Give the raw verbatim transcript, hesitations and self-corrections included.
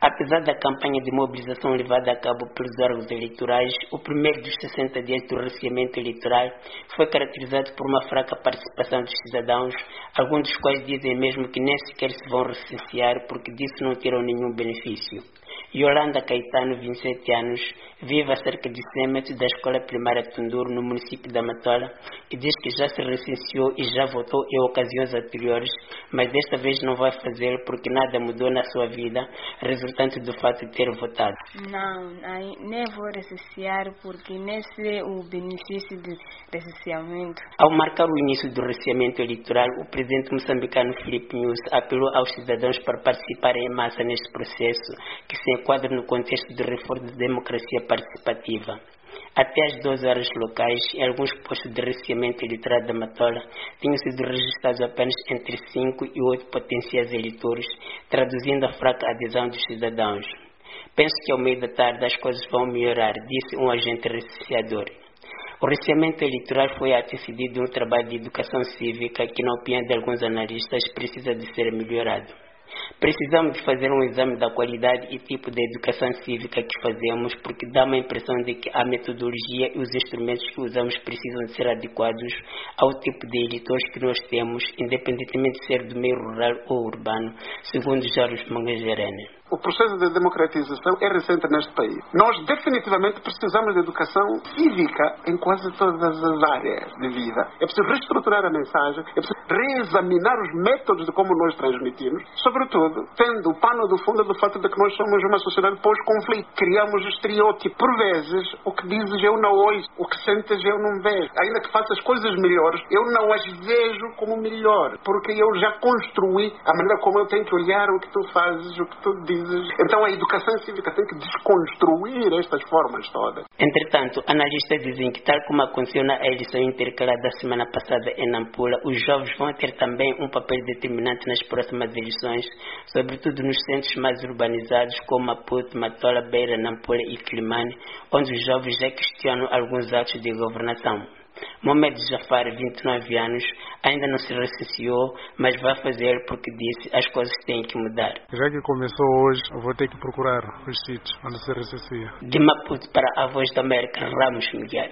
Apesar da campanha de mobilização levada a cabo pelos órgãos eleitorais, o primeiro dos sessenta dias do receamento eleitoral foi caracterizado por uma fraca participação dos cidadãos, alguns dos quais dizem mesmo que nem sequer se vão recensear porque disso não terão nenhum benefício. Yolanda Caetano, vinte e sete anos, vive a cerca de cem metros da escola primária Tunduro, no município da Matola, e diz que já se recenseou e já votou em ocasiões anteriores, mas desta vez não vai fazer porque nada mudou na sua vida, resultante do fato de ter votado. Não, nem vou recensear porque nem sei o benefício do recenseamento. Ao marcar o início do receamento eleitoral, o presidente moçambicano Filipe Nyusi apelou aos cidadãos para participarem em massa neste processo, que se enquadra no contexto de reforço da democracia participativa. Até às doze horas locais, em alguns postos de receamento eleitoral da Matola, tinham sido registrados apenas entre cinco e oito potenciais eleitores, traduzindo a fraca adesão dos cidadãos. Penso que ao meio da tarde as coisas vão melhorar, disse um agente recenseador. O receamento eleitoral foi antecedido de um trabalho de educação cívica que, na opinião de alguns analistas, precisa de ser melhorado. Precisamos de fazer um exame da qualidade e tipo de educação cívica que fazemos, porque dá uma impressão de que a metodologia e os instrumentos que usamos precisam de ser adequados ao tipo de eleitores que nós temos, independentemente de ser do meio rural ou urbano, segundo Jorge Mangagerene. O processo de democratização é recente neste país. Nós definitivamente precisamos de educação cívica em quase todas as áreas de vida. É preciso reestruturar a mensagem, é preciso reexaminar os métodos de como nós transmitimos, sobretudo tendo o pano do fundo do fato de que nós somos uma sociedade pós-conflito. Criamos estereótipos. Por vezes, o que dizes eu não ouço, o que sentes eu não vejo. Ainda que faças coisas melhores, eu não as vejo como melhor, porque eu já construí a maneira como eu tenho que olhar o que tu fazes, o que tu dizes. Então a educação cívica tem que desconstruir estas formas todas. Entretanto, analistas dizem que, tal como aconteceu na eleição intercalar da semana passada em Nampula, os jovens vão ter também um papel determinante nas próximas eleições, sobretudo nos centros mais urbanizados como Maputo, Matola, Beira, Nampula e Quilimane, onde os jovens já questionam alguns atos de governação. Mohamed Jafar, vinte e nove anos, ainda não se recenseou, mas vai fazer porque disse as coisas têm que mudar. Já que começou hoje, eu vou ter que procurar os sítios onde se recenseia. De Maputo para a Voz da América, Ramos Miguel.